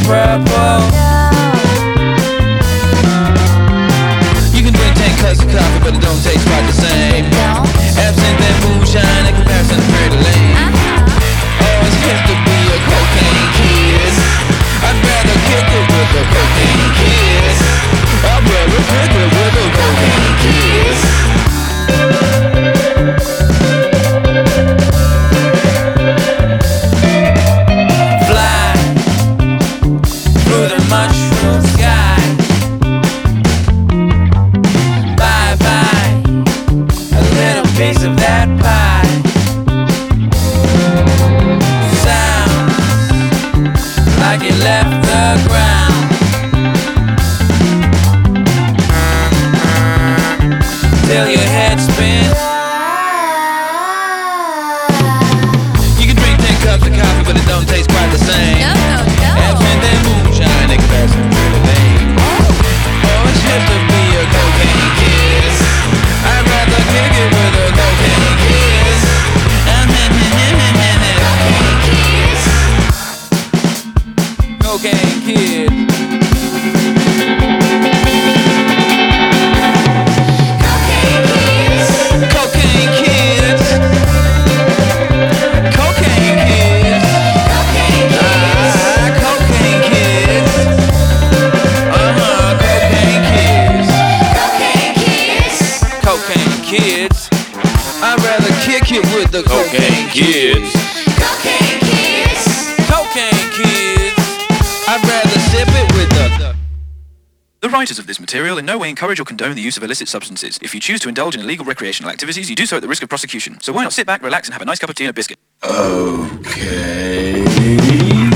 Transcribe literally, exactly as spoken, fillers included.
purple. You can drink ten cups of coffee, but it don't taste quite the same. Absinthe and moonshine, in comparison, pretty lame. Oh, it's hip to be a cocaine kid. I'd rather kick it with a cocaine kid. I'd rather kick it with a cocaine kid. Fly through the mushroom sky. Bye bye, a little piece of that pie. Sounds like it left the ground. Till your head spins. You can drink ten cups of coffee, but it don't taste quite the same. No, no, no. Absinthe and moonshine, in comparison, pretty lame. Oh, it's hip to be a cocaine kid. I'd rather kick it with a cocaine kid. Cocaine kid. Cocaine kids. Cocaine kids. Ah, cocaine kids. Uh-huh, cocaine kids. Cocaine kids. I'd rather kick it with the cocaine kids. Cocaine kids. Cocaine kids. I'd rather sip it with the. The writers of this material in no way encourage or condone the use of illicit substances. If you choose to indulge in illegal recreational activities, you do so at the risk of prosecution. So why not sit back, relax, and have a nice cup of tea and a biscuit? Okay.